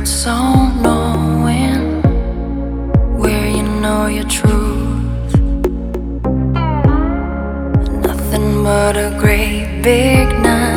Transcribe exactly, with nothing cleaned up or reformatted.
so knowing where you know your truth. Nothing but a great big night.